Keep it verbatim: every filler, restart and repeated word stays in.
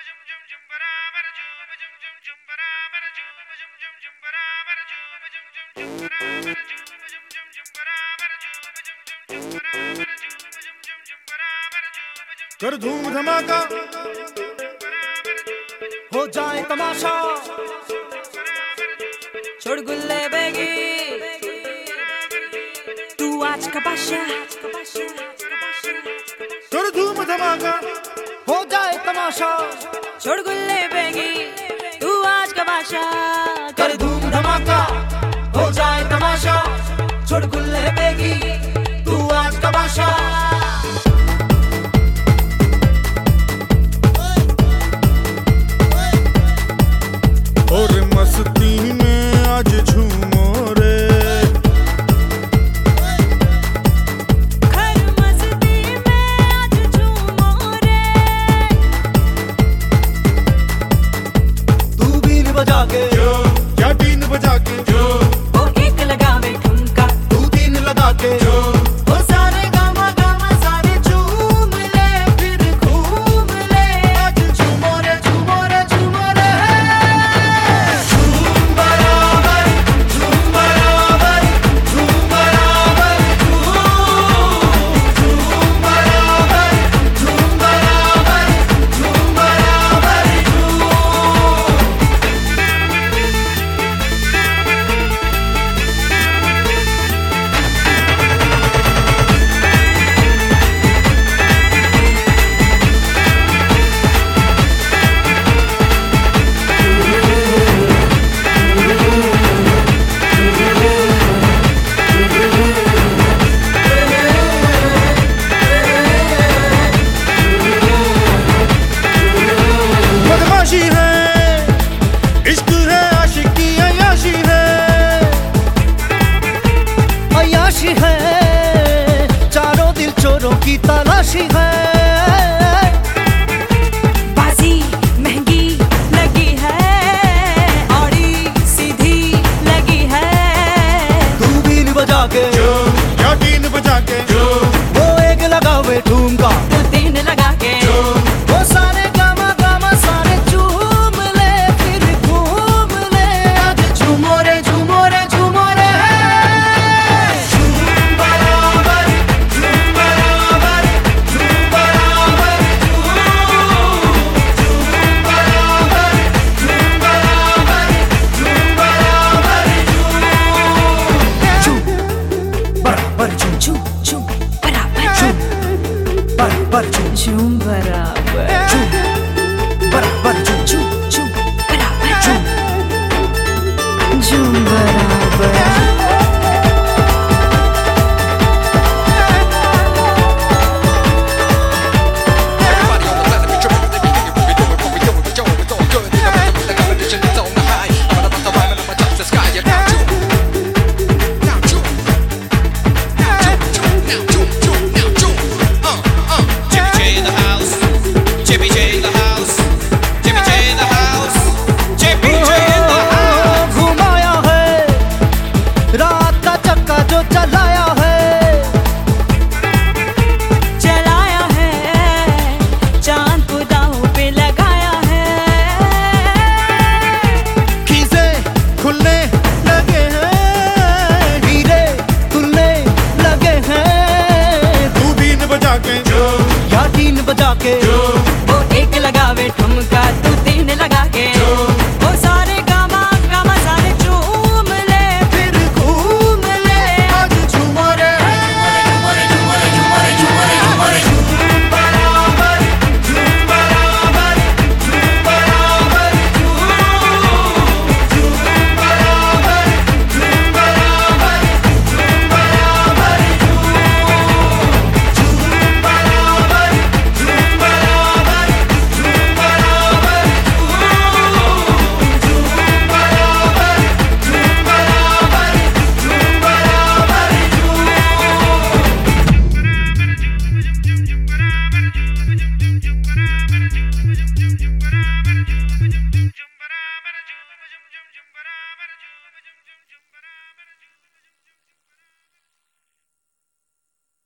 कर धूम धमाका हो जाए तमाशा, छोड़ गुल्ले बेगी तू आज का बादशाह। कर धूम धमाका हो जाए तमाशा, छोड़ गुल्ले बेगी तू आज का बादशाह। कर धूम धमाका हो जाए तमाशा, छोड़ गुल्ले बेगी तू आज का बादशाह। और मस्ती में आज झूमो रे, हर मस्ती में आज झूमो रे। तू बीन बजा के जो क्या बीन बजा के जो, वो एक लगावे ठुमका तू तीन लगा के जो वो सारे गामा गामा सारे झूम ले फिर घूम ले। आज झूमो रे झूमो रे झूमो रे, झूम बराबर झूम बराबर झूम बराबर झूम झूम बराबर झूम बराबर झूम बराबर झूम। बदमाशी है, इश्क है, आशिकी अय्याशी है, अय्याशी है, चारों दिल चोरों की तलाशी है। बाजी महंगी लगी है, औड़ी सीधी लगी है। तू बीन बजा के जो क्या बीन बजा के जो, वो एक लगावे ठुमका तू तीन लगा के वो सारे गामा गामा सारे झूम ले फिर घूम ले। आज झूमो रे झूमो रे झूमो रे, झूम बराबर झूम बराबर झूम बराबर झूम झूम बराबर झूम बराबर झूम बराबर झूम बराबर झूम झूम झूम बराबर झूम बराबर झूम झूम बराबर झूम बराबर झूम झूम झूम बराबर झूम झूम बराबर। Everybody on the planet, be tripping, they be thinking what we doing, what we doing, we doing, it's all good. In the rhythm, with the competition, it's on the high. I'm about to rhyme and I'ma touch the sky. Yeah, now June, now June, now June, now June, June, now June. Uh, uh. Jimmy J in the house, Jimmy J in the house, Jimmy J in the house, Jimmy J in the house. घुमाया है रात का चक्का जो चलाया है, चलाया है चांद को दांव पे लगाया है। खीसे खुलने लगे हैं, हीरे खुलने लगे हैं। तू बीन बजा के जो या तीन बजा के जो वो एक लगावे ठुमका तू तीन लगा के जो